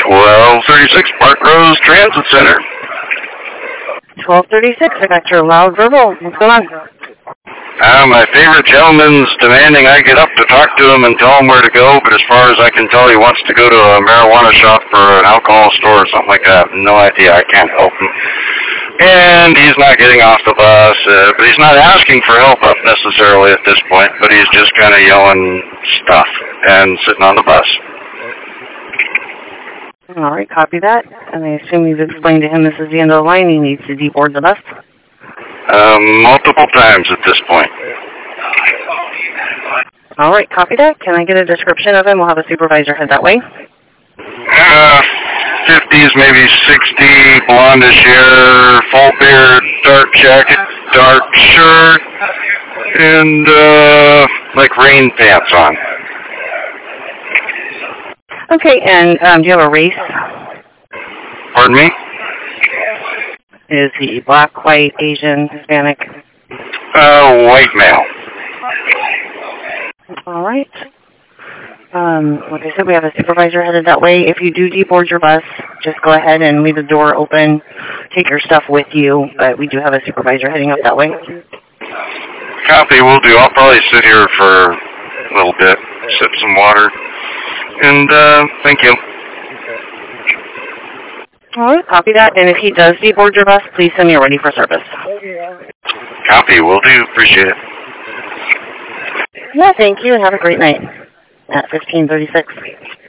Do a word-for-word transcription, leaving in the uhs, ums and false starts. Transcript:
twelve thirty-six Park Rose Transit Center. twelve thirty-six, I got your loud verbal. What's going on? Uh, my favorite gentleman's demanding I get up to talk to him and tell him where to go, but as far as I can tell, he wants to go to a marijuana shop or an alcohol store or something like that. No idea. I can't help him. And he's not getting off the bus, uh, but he's not asking for help up necessarily at this point, but he's just kind of yelling stuff and sitting on the bus. All right, copy that. And I assume you've explained to him this is the end of the line. He needs to deboard the bus. Um, multiple times at this point. All right, copy that. Can I get a description of him? We'll have a supervisor head that way. Uh, fifties, maybe sixty, blondish hair, full beard, dark jacket, dark shirt, and, uh, like rain pants on. Okay, and um, do you have a race? Pardon me? Is he black, white, Asian, Hispanic? Uh, white male. All right. Um, like I said, we have a supervisor headed that way. If you do deboard your bus, just go ahead and leave the door open. Take your stuff with you, but we do have a supervisor heading up that way. Copy, will do. I'll probably sit here for a little bit, sip some water, and uh, thank you. All right, copy that. And if he does deboard your bus, please send me a ready for service. Copy, will do. Appreciate it. Yeah, thank you, and have a great night at fifteen thirty-six.